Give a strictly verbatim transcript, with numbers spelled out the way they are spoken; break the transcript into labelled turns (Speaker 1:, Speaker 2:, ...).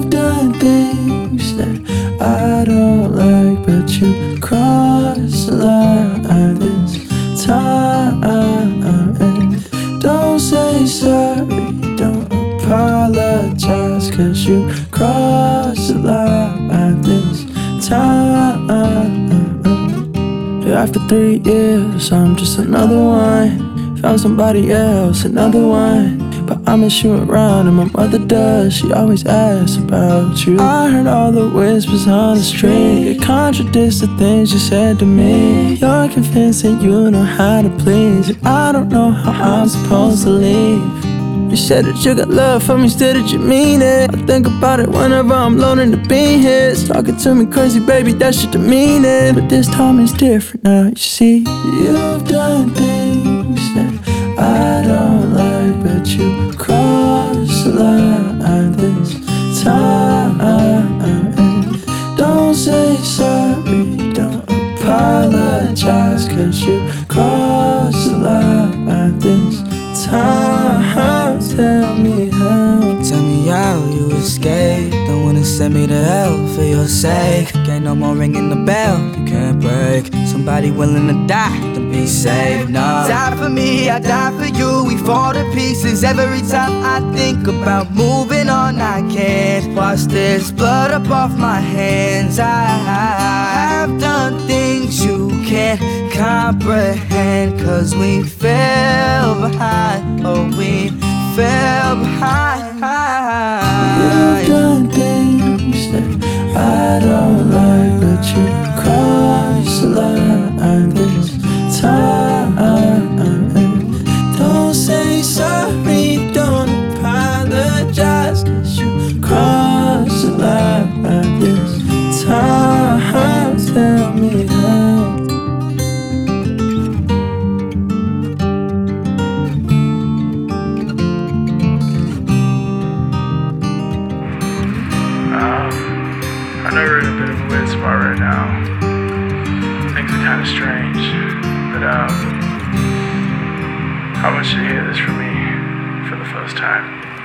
Speaker 1: You've done things that I don't like, but you cross the line this time. And don't say sorry, don't apologize, cause you cross the line this time. After three years, I'm just another one. Found somebody else, another one. But I miss you around, and my mother does. She always asks about you. I heard all the whispers on the street. It contradicts the things you said to me. You're convinced that you know how to please, and I don't know how I'm supposed to leave. You said that you got love for me, still did you mean it? I think about it whenever I'm loaning the bean hits. Talking to me crazy, baby, that's your demeanor. But this time it's different now, you see. You've done things that I don't like, but you cross the line this time. Don't say sorry, don't apologize, cause you cross the line this time. Tell me how.
Speaker 2: Tell me how you escaped. Don't wanna send me to hell for your sake. Ain't no more ringing the bell, you can't break. Somebody willing to die to be saved, no. Die for me, I die for you. We fall to pieces every time I think about moving on. I can't wash this blood up off my hands. I have done things you can't comprehend, cause we fell behind, oh we fell behind.
Speaker 1: You've done things that I don't like, but you cross the line this time. Don't say sorry, don't apologize, cause you cross the line this time. Tell me how.
Speaker 3: I know we're in a bit of a weird spot right now. Things are kind of strange, but um, I want you to hear this from me for the first time.